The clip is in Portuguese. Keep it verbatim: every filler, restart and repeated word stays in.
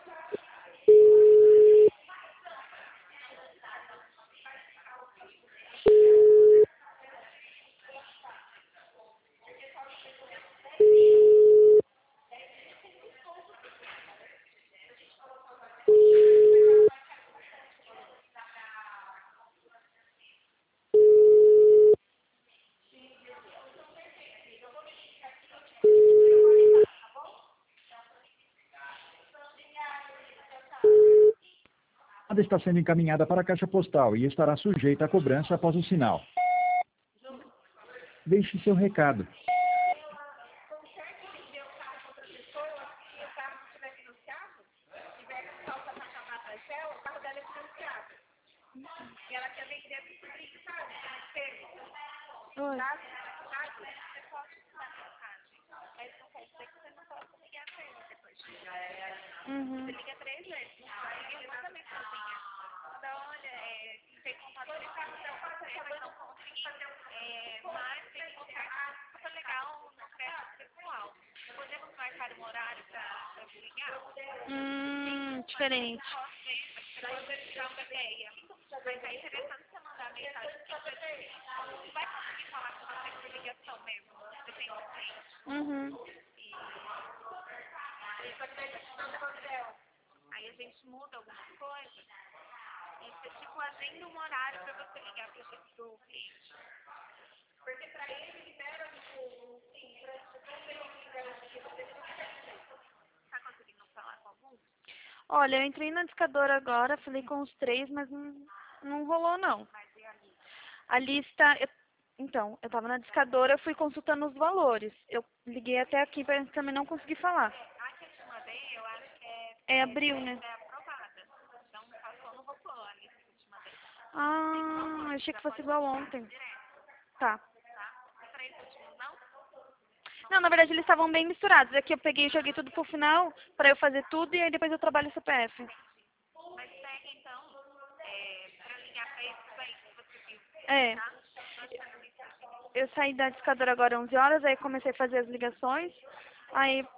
Está sendo encaminhada para a caixa postal e estará sujeita à cobrança após o sinal. Deixe seu recado. Oi. Uhum. Você liga três vezes, ele manda mensaginha. Então, olha, é, tem contato de carro, mas não consegui é, mais, tem que contar. Foi legal no crédito pessoal. Podemos marcar um horário para eu ligar? Hum, diferente. Para eu verificar uma ideia. Mas é interessante você mandar mensagem que você vai conseguir falar com você por ligação mesmo. Você tem um cliente. Uhum. Aí a gente muda algumas coisas e você tipo agenda um horário para você ligar para o cliente. Porque para ele libera o sim, para você está conseguindo falar com algum? Olha, eu entrei na discadora agora, falei com os três, mas não, não rolou não. Mas e a lista? A lista, eu, então, eu tava na discadora, eu fui consultando os valores. Eu liguei até aqui, mas também não consegui falar. A que eu te mandei, eu acho que é, É abril, né? é aprovada. Então passou no robô a lista que eu te mandei. Ah, achei que fosse igual ontem. Direto, Tá. tá? Os três últimos não? Não, na verdade eles estavam bem misturados. Aqui eu peguei e joguei tudo pro final, pra eu fazer tudo e aí depois eu trabalho o C P F. Mas pega então, é, para ligar para esses aí que você viu, É. tá? Nós temos lista aqui. Eu saí da discadora agora onze horas, aí comecei a fazer as ligações. Aí